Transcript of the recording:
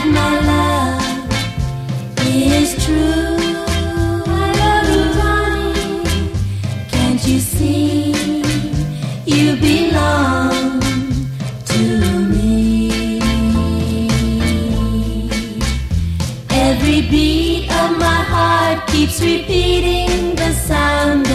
that my love is true. I love you, Ronnie. Can't you see you belong to me? Every beat of my heart keeps repeating the sound